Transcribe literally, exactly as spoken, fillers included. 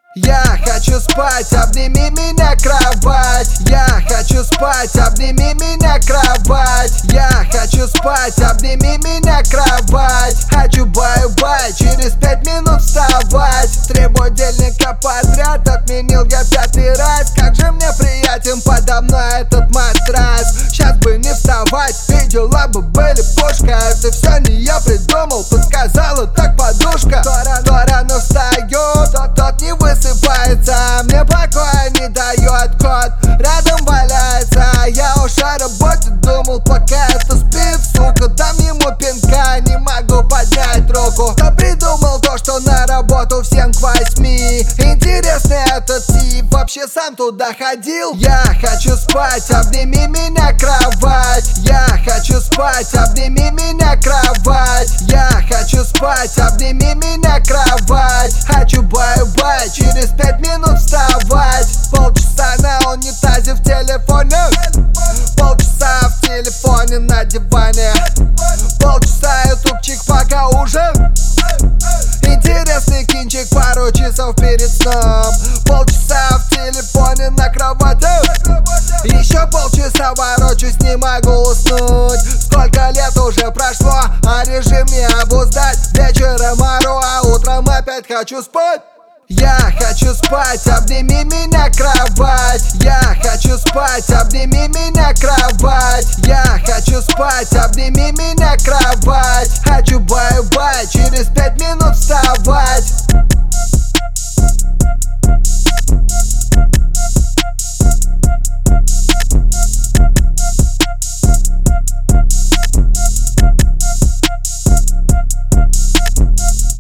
Я хочу спать, обними меня, кровать. Я хочу спать, обними меня, кровать. Я хочу спать, обними меня, кровать. Хочу баю-бай, через пять минут вставать. Три будильника подряд отменил я пятый раз. Как же мне приятен подо мной этот матрас. Сейчас бы не вставать, и дела бы были пушка. Это все не я придумал, подсказала так подушка. Кто рано встает, тот, тот не высыпается. Мне покоя не дает кот, рядом валяется. Я уж о работе думал, пока это спит, сука. Дам ему пинка, не могу поднять руку. Кто придумал то, что на работу всем к восьми? Интересный этот тип, вообще сам туда ходил? Я хочу спать, обними меня, кровать. Я хочу спать, обними меня, кровать. Я хочу спать, обними меня, кровать. Хочу баю-бай, через пять минут вставать. Полчаса на унитазе в телефоне, полчаса в телефоне на диване, полчаса ютубчик пока ужин. Интересный кинчик пару часов перед сном. Полчаса в телефоне на кровати, еще полчаса ворочусь, не могу уснуть. Сколько лет уже прошло, а режим не обуздать. Вечером ору, а утром опять хочу спать. Я хочу спать, обними меня, кровать. Я хочу спать, обними меня,